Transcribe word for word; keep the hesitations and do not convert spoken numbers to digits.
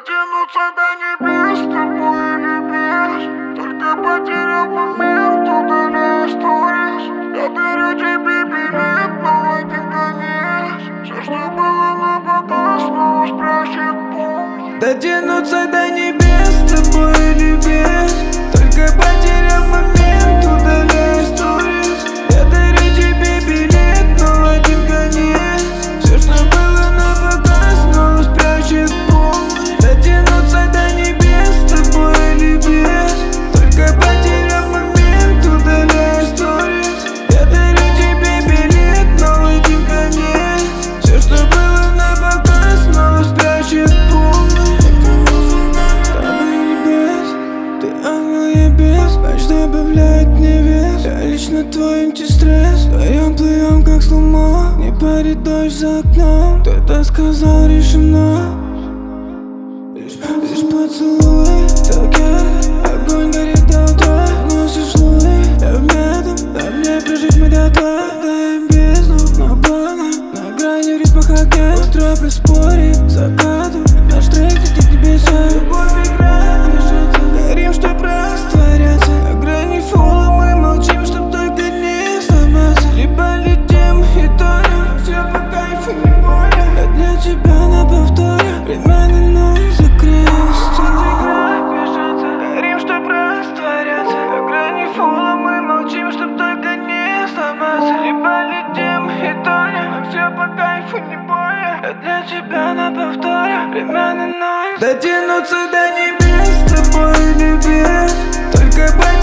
Дотянуться до небес с тобой или без. Только потеряв момент, удаляю сторис. Я дарю тебе билет, но один конец. Все, что было на показ, снова спрячет пол. Дотянуться до небес с тобой или без. Только потеряв момент, удаляю сторис. Я дарю тебе билет, но один конец. Все, что было на показ, снова спрячет пол. Дотянуться до небес с тобой или без. Только потеряв момент, удаляю сторис. Я дарю тебе билет, но один конец. Все, что было на показ, снова спрячет пол. С тобой или без, ты ангел, я бес. Ночь добавляет мне вес. Я лично твой антистресс. Вдвоем плывем как слома. Не парит дождь за окном. Кто-то сказал решено. Лишь, лишь поцелуй, так я. Огонь горит до утра. Носишь луны, я в медом. Дай мне прожить мы до тла. Даем бездну, но планы на грани в ритмах огня. Утро приспорит закату. Наш трек летит к небесам. Любовь играет, мешается. Горим, чтоб растворяться. На грани фола мы молчим, чтоб только не сломаться. Либо летим и тонем. Все по кайфу, не больно. Я для тебя на повторе. Временный ноль закрылся. Горим, чтоб растворяться. На грани фола мы молчим, чтоб только не сломаться. Либо летим и тонем. Все по кайфу, не больно. Я для тебя на повторе. Временный ноль. Дотянуться до небес с тобой или без. Только